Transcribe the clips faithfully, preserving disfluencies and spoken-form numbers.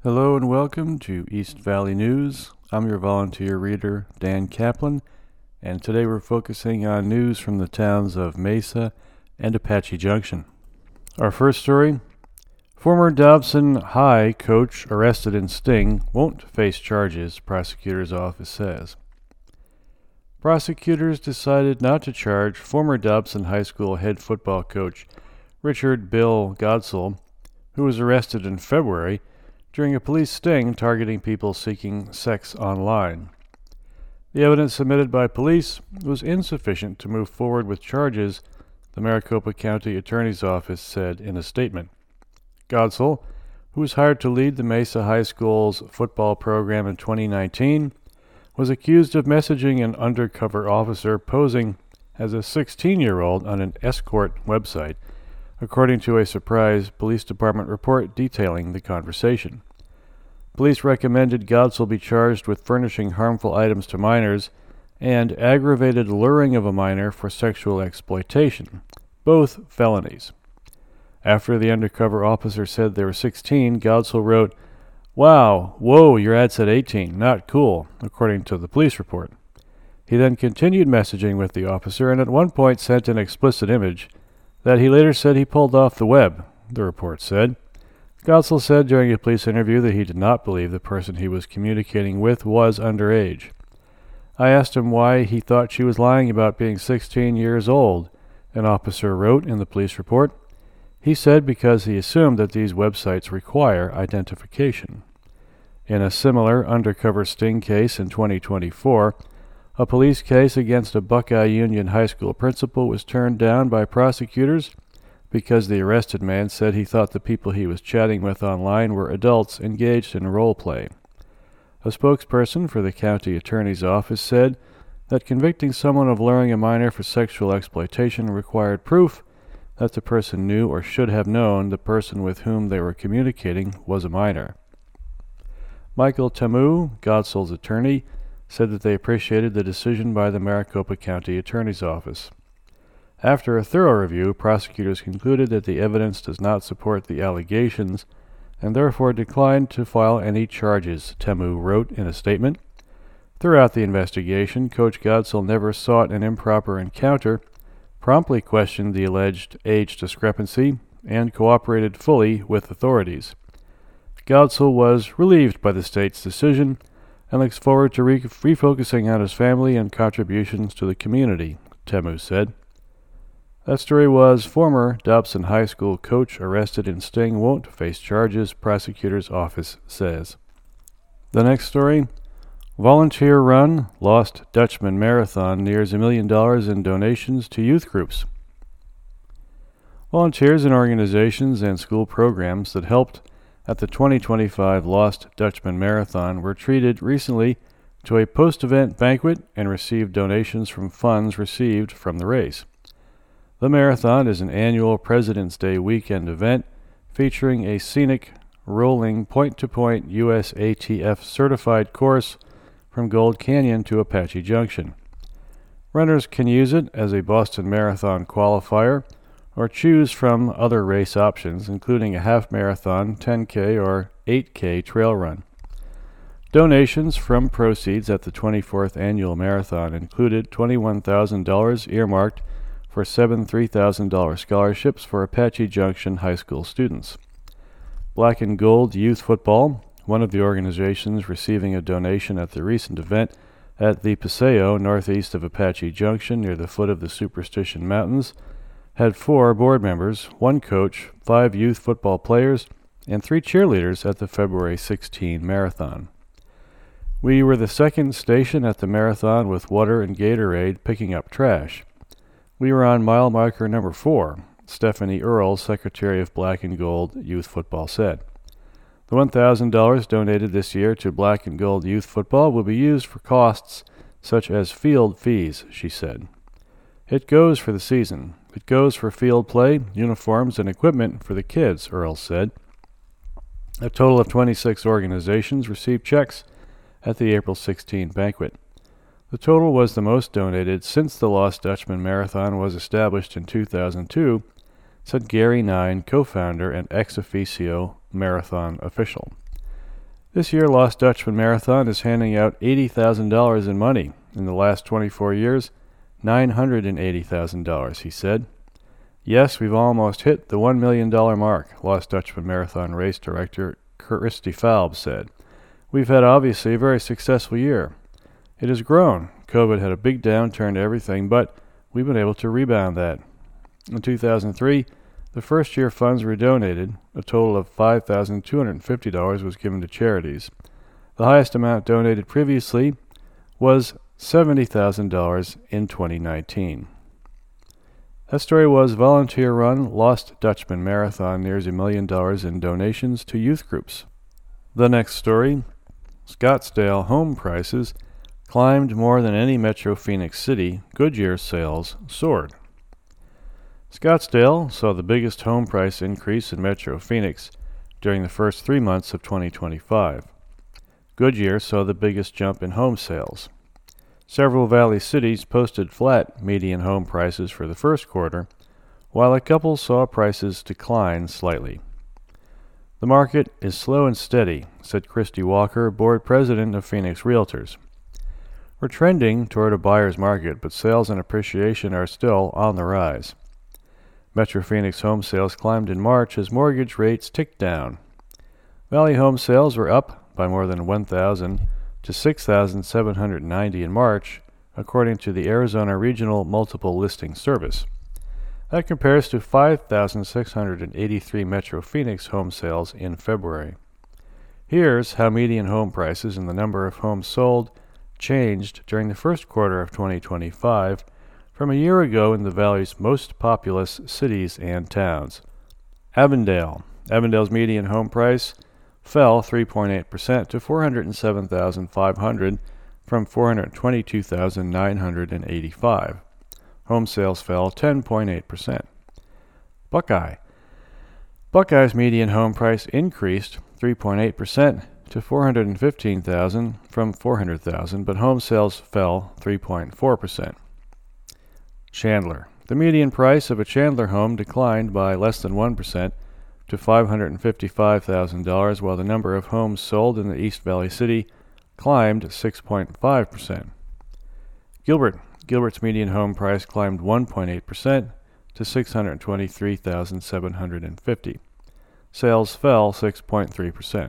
Hello and welcome to East Valley News. I'm your volunteer reader, Dan Kaplan, and today we're focusing on news from the towns of Mesa and Apache Junction. Our first story: former Dobson High coach arrested in sting won't face charges, prosecutor's office says. Prosecutors decided not to charge former Dobson High School head football coach Richard Bill Godsell, who was arrested in February during a police sting targeting people seeking sex online. The evidence submitted by police was insufficient to move forward with charges, the Maricopa County Attorney's Office said in a statement. Godsell, who was hired to lead the Mesa High School's football program in twenty nineteen, was accused of messaging an undercover officer posing as a sixteen-year-old on an escort website, according to a Surprise Police Department report detailing the conversation. Police recommended Godsell be charged with furnishing harmful items to minors and aggravated luring of a minor for sexual exploitation, both felonies. After the undercover officer said they were sixteen, Godsell wrote, "Wow, whoa, your ad said eighteen, not cool," according to the police report. He then continued messaging with the officer and at one point sent an explicit image that he later said he pulled off the web, the report said. Godsell said during a police interview that he did not believe the person he was communicating with was underage. "I asked him why he thought she was lying about being sixteen years old," an officer wrote in the police report. He said because he assumed that these websites require identification. In a similar undercover sting case in twenty twenty-four, a police case against a Buckeye Union High School principal was turned down by prosecutors because the arrested man said he thought the people he was chatting with online were adults engaged in role play. A spokesperson for the county attorney's office said that convicting someone of luring a minor for sexual exploitation required proof that the person knew or should have known the person with whom they were communicating was a minor. Michael Tamu, Godsell's attorney, said that they appreciated the decision by the Maricopa County Attorney's Office. After a thorough review, prosecutors concluded that the evidence does not support the allegations and therefore declined to file any charges, Tamu wrote in a statement. Throughout the investigation, Coach Godsell never sought an improper encounter, promptly questioned the alleged age discrepancy, and cooperated fully with authorities. Godsell was relieved by the state's decision and looks forward to re- refocusing on his family and contributions to the community, Tamu said. That story was former Dobson High School coach arrested in sting won't face charges, prosecutor's office says. The next story: volunteer run Lost Dutchman Marathon nears a million dollars in donations to youth groups. Volunteers in organizations and school programs that helped at the twenty twenty-five Lost Dutchman Marathon were treated recently to a post-event banquet and received donations from funds received from the race. The marathon is an annual President's Day weekend event featuring a scenic, rolling point-to-point U S A T F certified course from Gold Canyon to Apache Junction. Runners can use it as a Boston Marathon qualifier or choose from other race options, including a half marathon, ten K, or eight K trail run. Donations from proceeds at the twenty-fourth annual marathon included twenty-one thousand dollars earmarked for seven three thousand dollars scholarships for Apache Junction high school students. Black and Gold Youth Football, one of the organizations receiving a donation at the recent event at the Paseo, northeast of Apache Junction near the foot of the Superstition Mountains, had four board members, one coach, five youth football players, and three cheerleaders at the February sixteenth marathon. We were the second station at the marathon with water and Gatorade picking up trash. We were on mile marker number four, Stephanie Earle, Secretary of Black and Gold Youth Football, said. The one thousand dollars donated this year to Black and Gold Youth Football will be used for costs such as field fees, she said. It goes for the season. It goes for field play, uniforms, and equipment for the kids, Earle said. A total of twenty-six organizations received checks at the April sixteenth banquet. The total was the most donated since the Lost Dutchman Marathon was established in two thousand two, said Gary Nine, co-founder and ex officio marathon official. This year, Lost Dutchman Marathon is handing out eighty thousand dollars in money. In the last twenty-four years, nine hundred eighty thousand dollars, he said. Yes, we've almost hit the one million dollars mark, Lost Dutchman Marathon race director Christy Falb said. We've had obviously a very successful year. It has grown. COVID had a big downturn to everything, but we've been able to rebound that. In two thousand three, the first year funds were donated. A total of five thousand two hundred fifty dollars was given to charities. The highest amount donated previously was seventy thousand dollars in twenty nineteen. That story was volunteer-run Lost Dutchman Marathon nears a million dollars in donations to youth groups. The next story, Scottsdale home prices climbed more than any Metro Phoenix city. Goodyear sales soared. Scottsdale saw the biggest home price increase in Metro Phoenix during the first three months of twenty twenty-five. Goodyear saw the biggest jump in home sales. Several Valley cities posted flat median home prices for the first quarter, while a couple saw prices decline slightly. The market is slow and steady, said Christy Walker, board president of Phoenix Realtors. We're trending toward a buyer's market, but sales and appreciation are still on the rise. Metro Phoenix home sales climbed in March as mortgage rates ticked down. Valley home sales were up by more than one thousand to six thousand seven hundred ninety in March, according to the Arizona Regional Multiple Listing Service. That compares to five thousand six hundred eighty-three Metro Phoenix home sales in February. Here's how median home prices and the number of homes sold changed during the first quarter of twenty twenty-five from a year ago in the Valley's most populous cities and towns. Avondale. Avondale's median home price fell three point eight percent to four hundred seven thousand five hundred dollars from four hundred twenty-two thousand nine hundred eighty-five dollars. Home sales fell ten point eight percent. Buckeye. Buckeye's median home price increased three point eight percent to four hundred fifteen thousand dollars from four hundred thousand dollars, but home sales fell three point four percent. Chandler. The median price of a Chandler home declined by less than one percent to five hundred fifty-five thousand dollars, while the number of homes sold in the East Valley City climbed six point five percent. Gilbert. Gilbert's median home price climbed one point eight percent to six hundred twenty-three thousand seven hundred fifty dollars. Sales fell six point three percent.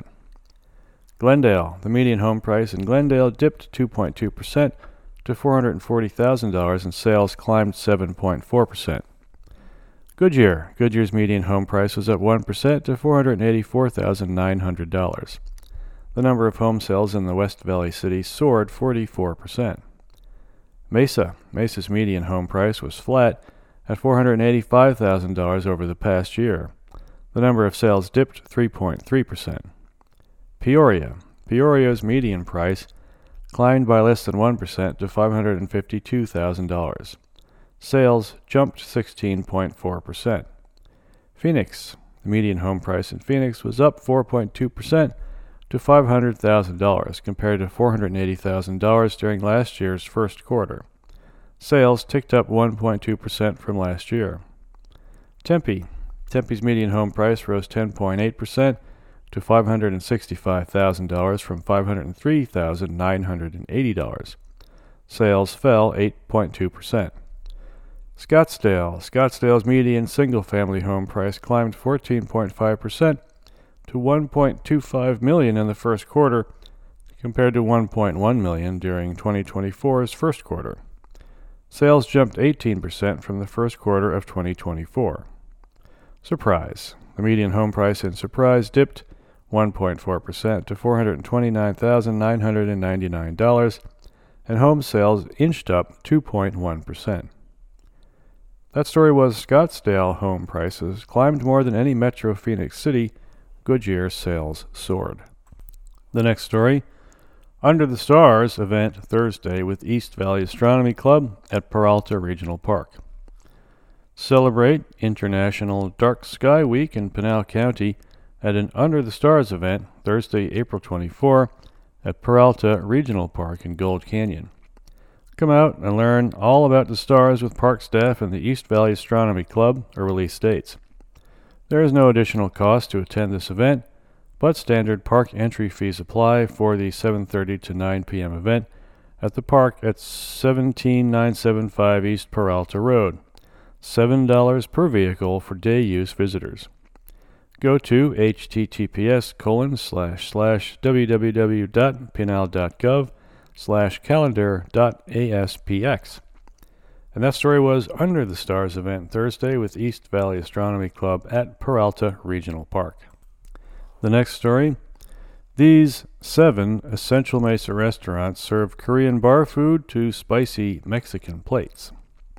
Glendale. The median home price in Glendale dipped two point two percent to four hundred forty thousand dollars, and sales climbed seven point four percent. Goodyear. Goodyear's median home price was up one percent to four hundred eighty-four thousand nine hundred dollars. The number of home sales in the West Valley City soared forty-four percent. Mesa. Mesa's median home price was flat at four hundred eighty-five thousand dollars over the past year. The number of sales dipped three point three percent. Peoria. Peoria's median price climbed by less than one percent to five hundred fifty-two thousand dollars. Sales jumped sixteen point four percent. Phoenix. The median home price in Phoenix was up four point two percent to five hundred thousand dollars compared to four hundred eighty thousand dollars during last year's first quarter. Sales ticked up one point two percent from last year. Tempe. Tempe's median home price rose ten point eight percent to five hundred sixty-five thousand dollars from five hundred three thousand nine hundred eighty dollars. Sales fell eight point two percent. Scottsdale. Scottsdale's median single-family home price climbed fourteen point five percent to one point two five million dollars in the first quarter, compared to one point one million dollars during twenty twenty-four's first quarter. Sales jumped eighteen percent from the first quarter of twenty twenty-four. Surprise. The median home price in Surprise dipped one point four percent to four hundred twenty-nine thousand nine hundred ninety-nine dollars, and home sales inched up two point one percent. That story was Scottsdale home prices climbed more than any Metro Phoenix city. Goodyear sales soared. The next story, Under the Stars event Thursday with East Valley Astronomy Club at Peralta Regional Park. Celebrate International Dark Sky Week in Pinal County at an Under the Stars event Thursday, April twenty-fourth at Peralta Regional Park in Gold Canyon. Come out and learn all about the stars with park staff and the East Valley Astronomy Club, Early States. There is no additional cost to attend this event, but standard park entry fees apply for the seven thirty to nine p.m. event at the park at seventeen thousand nine hundred seventy-five East Peralta Road. seven dollars per vehicle for day use visitors. Go to https colon slash slash www.pinal.gov slash calendar.aspx. And that story was Under the Stars event Thursday with East Valley Astronomy Club at Peralta Regional Park. The next story, these seven Essential Mesa restaurants serve Korean bar food to spicy Mexican plates.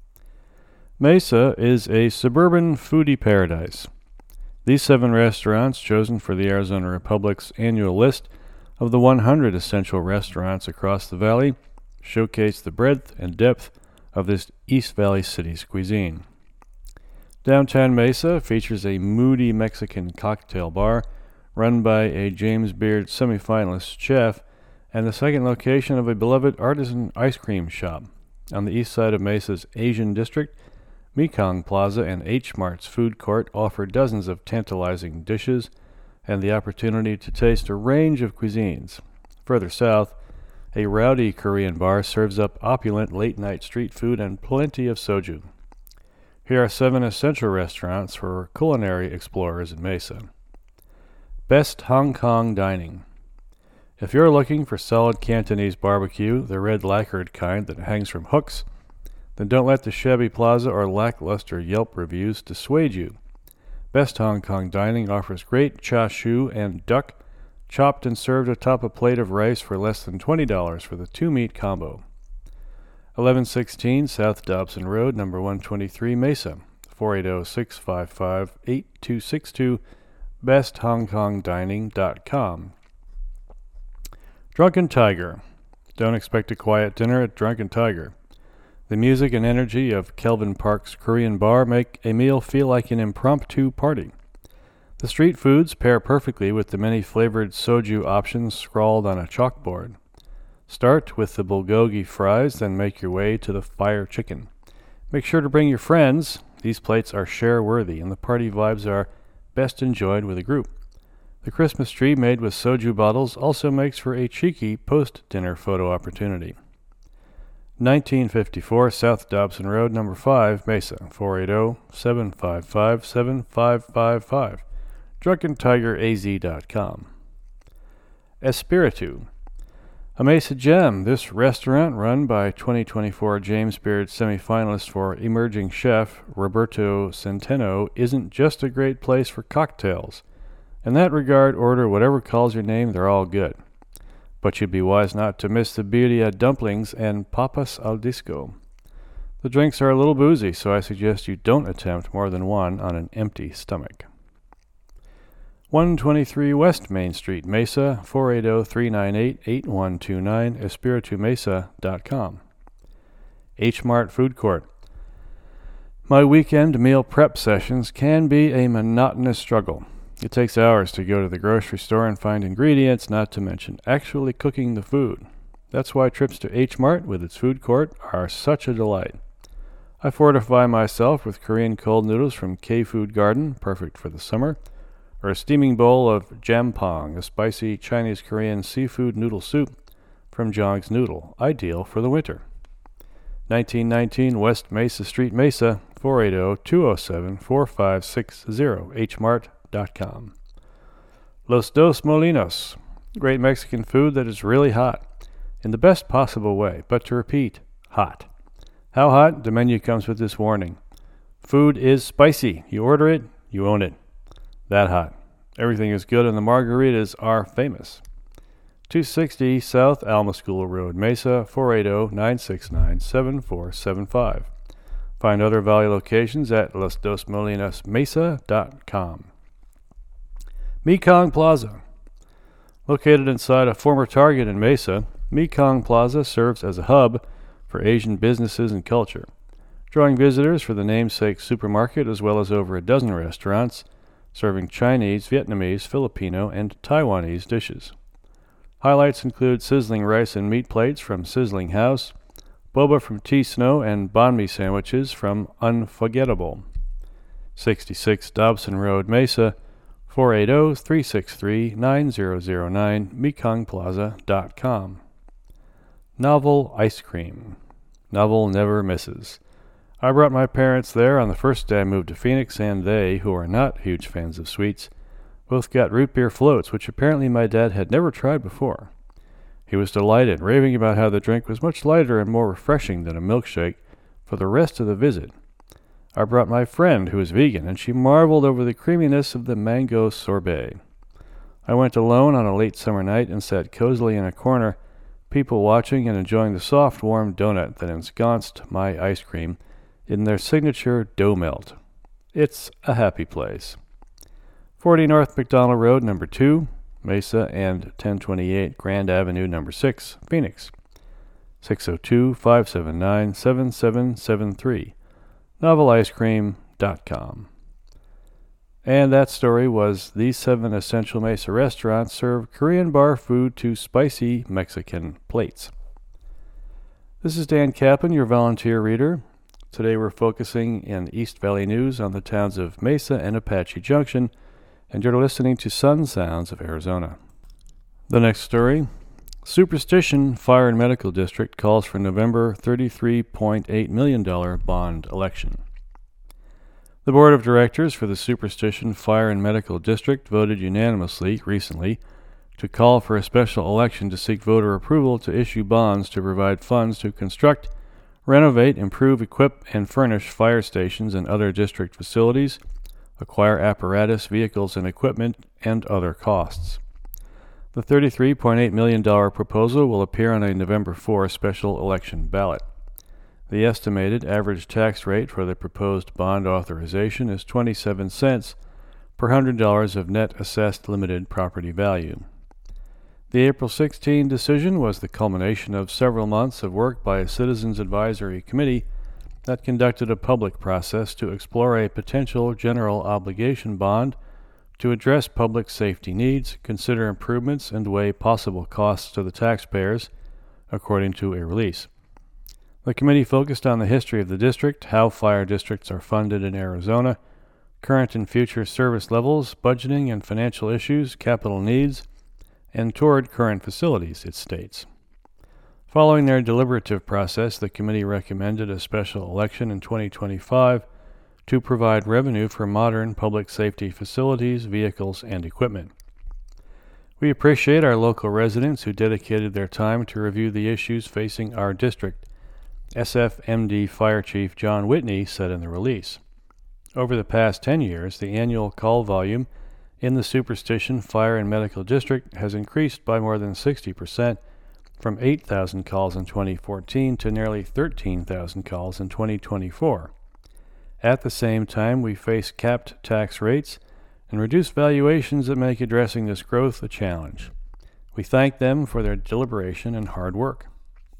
Mesa is a suburban foodie paradise. These seven restaurants, chosen for the Arizona Republic's annual list of the one hundred essential restaurants across the valley, showcase the breadth and depth of this East Valley city's cuisine. Downtown Mesa features a moody Mexican cocktail bar run by a James Beard semifinalist chef, and the second location of a beloved artisan ice cream shop. On the east side of Mesa's Asian district, Mekong Plaza and H Mart's food court offer dozens of tantalizing dishes and the opportunity to taste a range of cuisines. Further south, a rowdy Korean bar serves up opulent late-night street food and plenty of soju. Here are seven essential restaurants for culinary explorers in Mesa. Best Hong Kong Dining. If you're looking for solid Cantonese barbecue, the red lacquered kind that hangs from hooks, then don't let the shabby plaza or lackluster Yelp reviews dissuade you. Best Hong Kong Dining offers great char siu and duck, chopped and served atop a plate of rice for less than twenty dollars for the two-meat combo. eleven sixteen South Dobson Road, number one twenty-three, Mesa, four eight zero, six five five, eight two six two, best hong kong dining dot com. Drunken Tiger. Don't expect a quiet dinner at Drunken Tiger. The music and energy of Kelvin Park's Korean bar make a meal feel like an impromptu party. The street foods pair perfectly with the many flavored soju options scrawled on a chalkboard. Start with the bulgogi fries, then make your way to the fire chicken. Make sure to bring your friends. These plates are share-worthy, and the party vibes are best enjoyed with a group. The Christmas tree made with soju bottles also makes for a cheeky post-dinner photo opportunity. nineteen fifty-four South Dobson Road, number five, Mesa, four eight zero, seven five five, seven five five five, drunken tiger a z dot com. Espiritu. A Mesa gem, this restaurant, run by twenty twenty-four James Beard semifinalist for emerging chef Roberto Centeno, isn't just a great place for cocktails. In that regard, order whatever calls your name, they're all good. But you'd be wise not to miss the birria dumplings and papas al disco. The drinks are a little boozy, so I suggest you don't attempt more than one on an empty stomach. one twenty-three West Main Street, Mesa, four eight zero, three nine eight, eight one two nine, espiritu mesa dot com. H Mart Food Court. My weekend meal prep sessions can be a monotonous struggle. It takes hours to go to the grocery store and find ingredients, not to mention actually cooking the food. That's why trips to H Mart with its food court are such a delight. I fortify myself with Korean cold noodles from K-Food Garden, perfect for the summer, or a steaming bowl of jampong, a spicy Chinese-Korean seafood noodle soup from Jong's Noodle, ideal for the winter. nineteen nineteen West Mesa Street, Mesa, four eight zero, two zero seven, four five six zero, h mart dot com. Los Dos Molinos, great Mexican food that is really hot, in the best possible way, but to repeat, hot. How hot? The menu comes with this warning. Food is spicy. You order it, you own it. That hot. Everything is good and the margaritas are famous. two sixty South Alma School Road, Mesa, four eight zero, nine six nine, seven four seven five. Find other Valley locations at los dos molinos mesa dot com. Mekong Plaza. Located inside a former Target in Mesa, Mekong Plaza serves as a hub for Asian businesses and culture, drawing visitors for the namesake supermarket as well as over a dozen restaurants serving Chinese, Vietnamese, Filipino, and Taiwanese dishes. Highlights include sizzling rice and meat plates from Sizzling House, boba from Tea Snow, and banh mi sandwiches from Unforgettable. sixty-six Dobson Road, Mesa, four eight zero, three six three, nine zero zero nine, mekong plaza dot com. Novel Ice Cream. Novel never misses. I brought my parents there on the first day I moved to Phoenix, and they, who are not huge fans of sweets, both got root beer floats, which apparently my dad had never tried before. He was delighted, raving about how the drink was much lighter and more refreshing than a milkshake for the rest of the visit. I brought my friend, who is vegan, and she marveled over the creaminess of the mango sorbet. I went alone on a late summer night and sat cozily in a corner, people watching and enjoying the soft, warm donut that ensconced my ice cream in their signature dough melt. It's a happy place. forty North McDonald Road, number two, Mesa, and ten twenty-eight Grand Avenue, number six, Phoenix. six oh two, five seven nine, seven seven seven three. novel ice cream dot com. And that story was these seven essential Mesa restaurants serve Korean bar food to spicy Mexican plates. This is Dan Kaplan, your volunteer reader. Today we're focusing in East Valley News on the towns of Mesa and Apache Junction, and you're listening to Sun Sounds of Arizona. The next story, Superstition Fire and Medical District calls for November thirty-three point eight million dollars bond election. The Board of Directors for the Superstition Fire and Medical District voted unanimously recently to call for a special election to seek voter approval to issue bonds to provide funds to construct, renovate, improve, equip, and furnish fire stations and other district facilities, acquire apparatus, vehicles, and equipment, and other costs. The thirty-three point eight million dollars proposal will appear on a November fourth special election ballot. The estimated average tax rate for the proposed bond authorization is twenty-seven cents per one hundred dollars of net assessed limited property value. The April sixteenth decision was the culmination of several months of work by a Citizens Advisory Committee that conducted a public process to explore a potential general obligation bond to address public safety needs, consider improvements, and weigh possible costs to the taxpayers, according to a release. The committee focused on the history of the district, how fire districts are funded in Arizona, current and future service levels, budgeting and financial issues, capital needs, and toward current facilities, it states. Following their deliberative process, the committee recommended a special election in twenty twenty-five to provide revenue for modern public safety facilities, vehicles, and equipment. We appreciate our local residents who dedicated their time to review the issues facing our district, S F M D Fire Chief John Whitney said in the release. Over the past ten years, the annual call volume in the Superstition Fire and Medical District has increased by more than sixty percent, from eight thousand calls in twenty fourteen to nearly thirteen thousand calls in twenty twenty-four. At the same time, we face capped tax rates and reduced valuations that make addressing this growth a challenge. We thank them for their deliberation and hard work.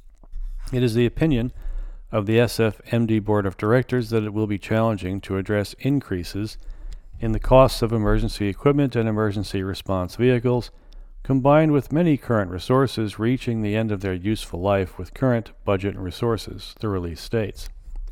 It is the opinion of the S F M D Board of Directors that it will be challenging to address increases in the costs of emergency equipment and emergency response vehicles, combined with many current resources reaching the end of their useful life with current budget and resources, the release states.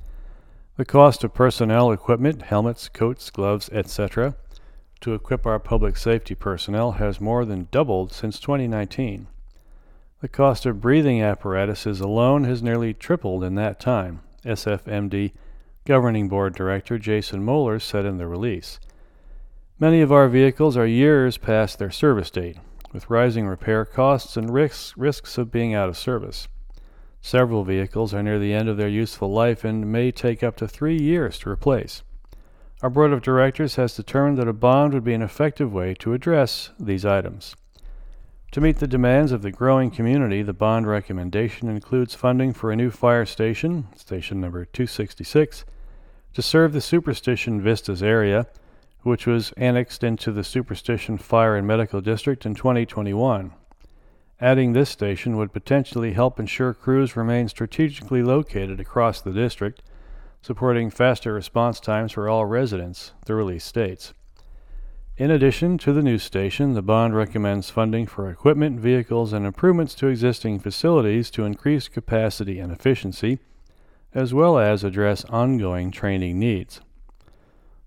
The cost of personnel, equipment, helmets, coats, gloves, et cetera, to equip our public safety personnel has more than doubled since twenty nineteen. The cost of breathing apparatuses alone has nearly tripled in that time, S F M D Governing Board Director Jason Moeller said in the release. Many of our vehicles are years past their service date, with rising repair costs and risks, risks of being out of service. Several vehicles are near the end of their useful life and may take up to three years to replace. Our Board of Directors has determined that a bond would be an effective way to address these items. To meet the demands of the growing community, the bond recommendation includes funding for a new fire station, station number two sixty-six, to serve the Superstition Vistas area, which was annexed into the Superstition Fire and Medical District in twenty twenty-one. Adding this station would potentially help ensure crews remain strategically located across the district, supporting faster response times for all residents, the release states. In addition to the new station, the bond recommends funding for equipment, vehicles, and improvements to existing facilities to increase capacity and efficiency, as well as address ongoing training needs.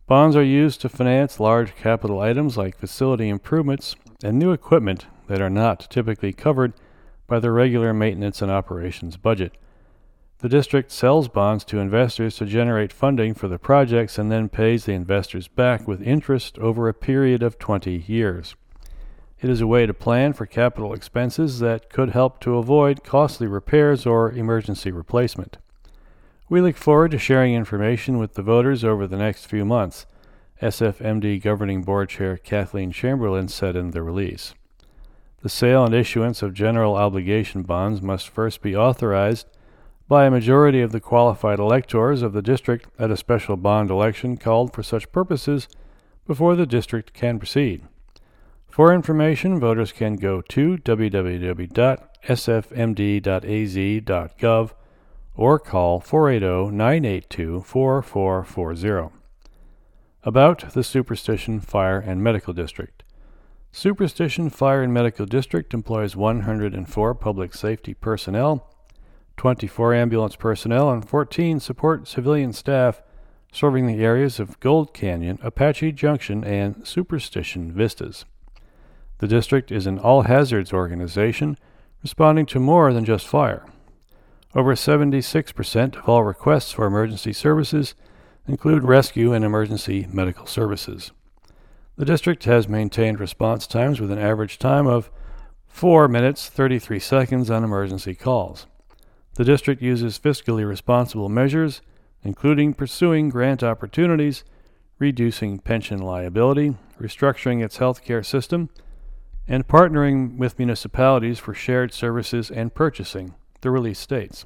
Bonds are used to finance large capital items like facility improvements and new equipment that are not typically covered by the regular maintenance and operations budget. The district sells bonds to investors to generate funding for the projects and then pays the investors back with interest over a period of twenty years. It is a way to plan for capital expenses that could help to avoid costly repairs or emergency replacement. We look forward to sharing information with the voters over the next few months, S F M D Governing Board Chair Kathleen Chamberlain said in the release. The sale and issuance of general obligation bonds must first be authorized by a majority of the qualified electors of the district at a special bond election called for such purposes before the district can proceed. For information, voters can go to w w w dot s f m d dot a z dot gov or call four eight zero, nine eight two, four four four zero. About the Superstition Fire and Medical District. Superstition Fire and Medical District employs one hundred four public safety personnel, twenty-four ambulance personnel, and fourteen support civilian staff serving the areas of Gold Canyon, Apache Junction, and Superstition Vistas. The district is an all-hazards organization responding to more than just fire. Over seventy-six percent of all requests for emergency services include rescue and emergency medical services. The district has maintained response times with an average time of four minutes, thirty-three seconds on emergency calls. The district uses fiscally responsible measures, including pursuing grant opportunities, reducing pension liability, restructuring its healthcare system, and partnering with municipalities for shared services and purchasing, the release states.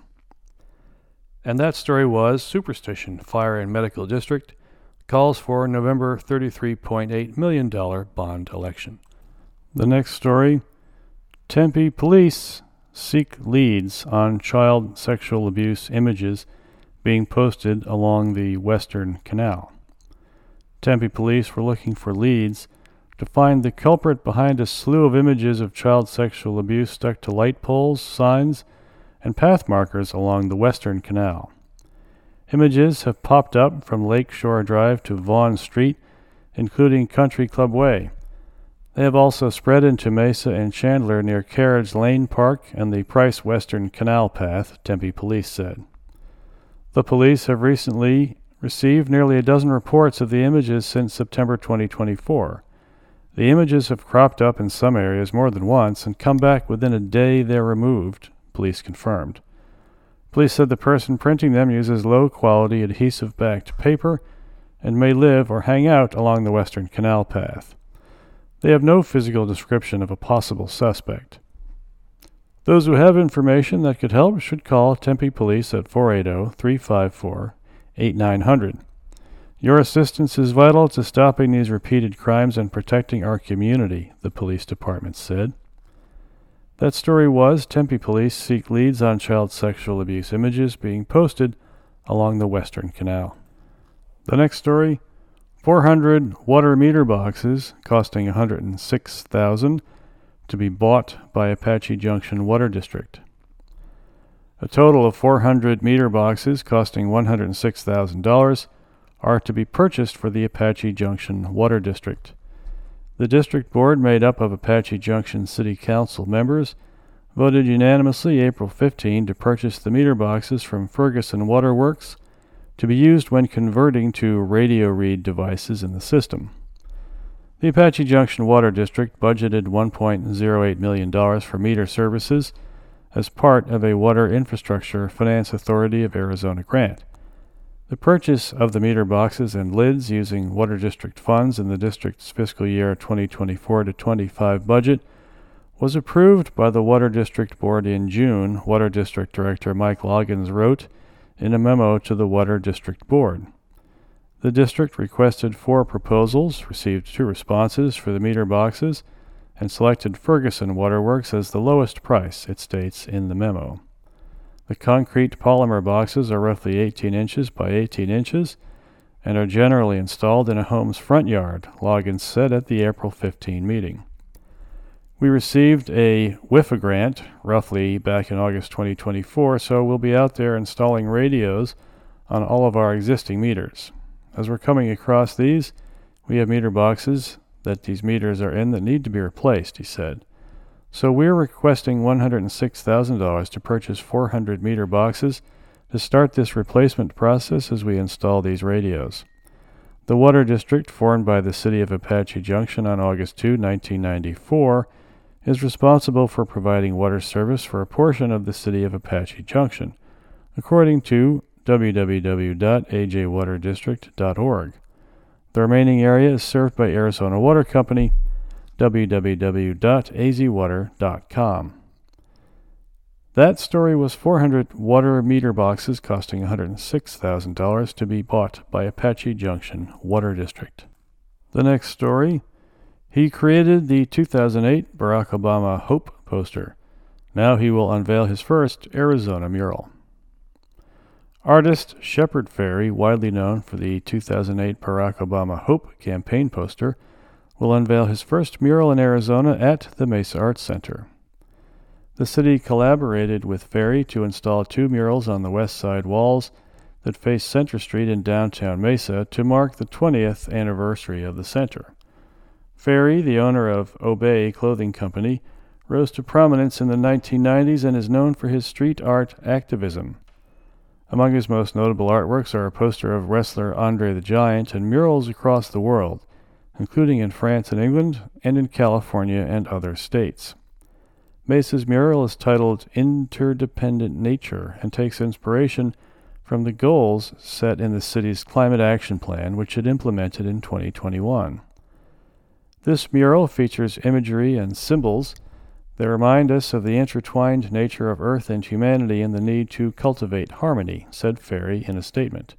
And that story was Superstition Fire and Medical District calls for November thirty-three point eight million dollars bond election. The next story, Tempe police seek leads on child sexual abuse images being posted along the Western Canal. Tempe police were looking for leads to find the culprit behind a slew of images of child sexual abuse stuck to light poles, signs, and path markers along the Western Canal. Images have popped up from Lakeshore Drive to Vaughn Street, including Country Club Way. They have also spread into Mesa and Chandler near Carriage Lane Park and the Price Western Canal Path, Tempe police said. The police have recently received nearly a dozen reports of the images since September twenty twenty-four. The images have cropped up in some areas more than once and come back within a day they're removed, police confirmed. Police said the person printing them uses low-quality adhesive-backed paper and may live or hang out along the Western Canal Path. They have no physical description of a possible suspect. Those who have information that could help should call Tempe Police at four eight zero, three five four, eight nine zero zero. Your assistance is vital to stopping these repeated crimes and protecting our community, the police department said. That story was Tempe police seek leads on child sexual abuse images being posted along the Western Canal. The next story, four hundred water meter boxes costing one hundred six thousand dollars to be bought by Apache Junction Water District. A total of four hundred meter boxes costing one hundred six thousand dollars are to be purchased for the Apache Junction Water District. The district board, made up of Apache Junction City Council members, voted unanimously April fifteenth to purchase the meter boxes from Ferguson Water Works to be used when converting to radio read devices in the system. The Apache Junction Water District budgeted one point zero eight million dollars for meter services as part of a Water Infrastructure Finance Authority of Arizona grant. The purchase of the meter boxes and lids using Water District funds in the district's fiscal year twenty twenty-four to twenty-five budget was approved by the Water District Board in June, Water District Director Mike Loggins wrote in a memo to the Water District Board. The district requested four proposals, received two responses for the meter boxes, and selected Ferguson Water Works as the lowest price, it states in the memo. The concrete polymer boxes are roughly eighteen inches by eighteen inches and are generally installed in a home's front yard, Loggins said at the April fifteenth meeting. We received a W I F A grant, roughly back in August twenty twenty-four, so we'll be out there installing radios on all of our existing meters. As we're coming across these, we have meter boxes that these meters are in that need to be replaced, he said. So we're requesting one hundred six thousand dollars to purchase four hundred meter boxes to start this replacement process as we install these radios. The Water District, formed by the City of Apache Junction on August second, nineteen ninety-four, is responsible for providing water service for a portion of the City of Apache Junction, according to w w w dot a j water district dot org. The remaining area is served by Arizona Water Company, w w w dot a z water dot com. That story was four hundred water meter boxes costing one hundred six thousand dollars to be bought by Apache Junction Water District. The next story, he created the two thousand eight Barack Obama Hope poster. Now he will unveil his first Arizona mural. Artist Shepard Fairey, widely known for the two thousand eight Barack Obama Hope campaign poster, will unveil his first mural in Arizona at the Mesa Arts Center. The city collaborated with Fairey to install two murals on the west side walls that face Center Street in downtown Mesa to mark the twentieth anniversary of the center. Fairey, the owner of Obey Clothing Company, rose to prominence in the nineteen nineties and is known for his street art activism. Among his most notable artworks are a poster of wrestler Andre the Giant and murals across the world, including in France and England, and in California and other states. Mesa's mural is titled Interdependent Nature and takes inspiration from the goals set in the city's Climate Action Plan, which it implemented in twenty twenty-one. This mural features imagery and symbols that remind us of the intertwined nature of Earth and humanity and the need to cultivate harmony, said Fairey in a statement.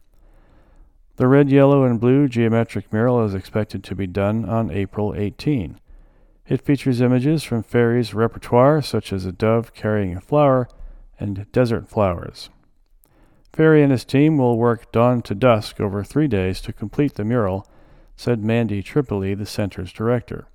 The red, yellow, and blue geometric mural is expected to be done on April eighteenth. It features images from Fairey's repertoire, such as a dove carrying a flower and desert flowers. Fairey and his team will work dawn to dusk over three days to complete the mural, said Mandy Tripoli, the center's director.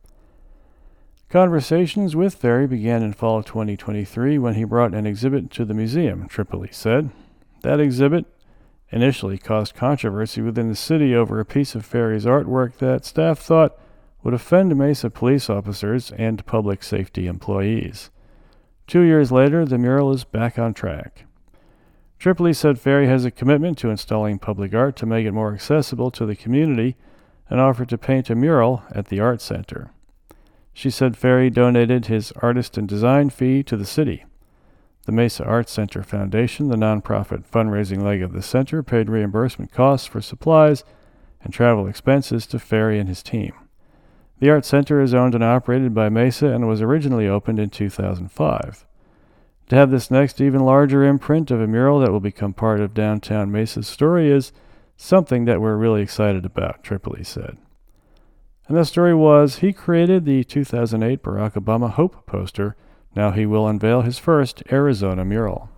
Conversations with Fairey began in fall twenty twenty-three when he brought an exhibit to the museum, Tripoli said. That exhibit initially caused controversy within the city over a piece of Fairey's artwork that staff thought would offend Mesa police officers and public safety employees. Two years later, the mural is back on track. Tripoli said Fairey has a commitment to installing public art to make it more accessible to the community and offered to paint a mural at the art center. She said Fairey donated his artist and design fee to the city. The Mesa Arts Center Foundation, the nonprofit fundraising leg of the center, paid reimbursement costs for supplies and travel expenses to Fairey and his team. The Art Center is owned and operated by Mesa and was originally opened in two thousand five. To have this next even larger imprint of a mural that will become part of downtown Mesa's story is something that we're really excited about, Tripoli said. And the story was, he created the two thousand eight Barack Obama Hope poster. Now he will unveil his first Arizona mural.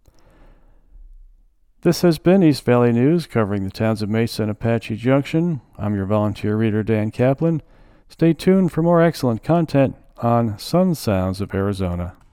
This has been East Valley News, covering the towns of Mesa and Apache Junction. I'm your volunteer reader, Dan Kaplan. Stay tuned for more excellent content on Sun Sounds of Arizona.